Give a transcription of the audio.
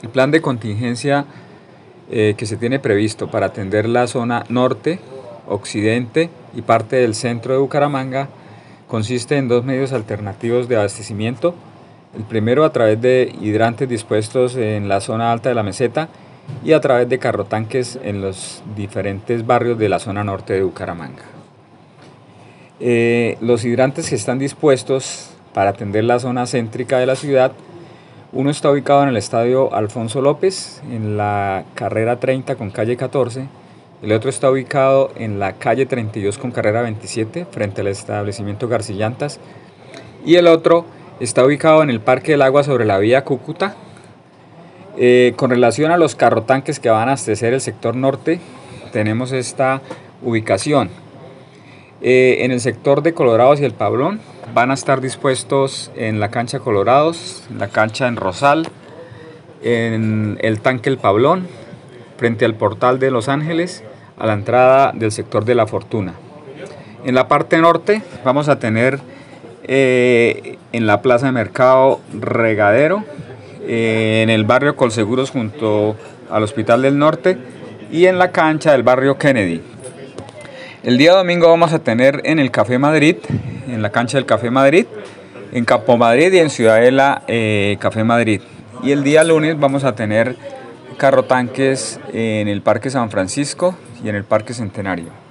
El plan de contingencia que se tiene previsto para atender la zona norte, occidente y parte del centro de Bucaramanga consiste en dos medios alternativos de abastecimiento. El primero a través de hidrantes dispuestos en la zona alta de la meseta y a través de carrotanques en los diferentes barrios de la zona norte de Bucaramanga. Los hidrantes que están dispuestos para atender la zona céntrica de la ciudad, uno está ubicado en el estadio Alfonso López, en la carrera 30 con calle 14, el otro está ubicado en la calle 32 con carrera 27, frente al establecimiento Garcillantas, y el otro está ubicado en el Parque del Agua sobre la vía Cúcuta. Con relación a los carrotanques que van a abastecer el sector norte, tenemos esta ubicación. En el sector de Colorados y el Pablón van a estar dispuestos en la cancha Colorados, en la cancha en Rosal, en el tanque El Pablón, frente al portal de Los Ángeles, a la entrada del sector de La Fortuna. En la parte norte vamos a tener en la plaza de mercado Regadero, en el barrio Colseguros junto al Hospital del Norte y en la cancha del barrio Kennedy. El día domingo vamos a tener en el Café Madrid, en la cancha del Café Madrid, en Campo Madrid y en Ciudadela Café Madrid. Y el día lunes vamos a tener carrotanques en el Parque San Francisco y en el Parque Centenario.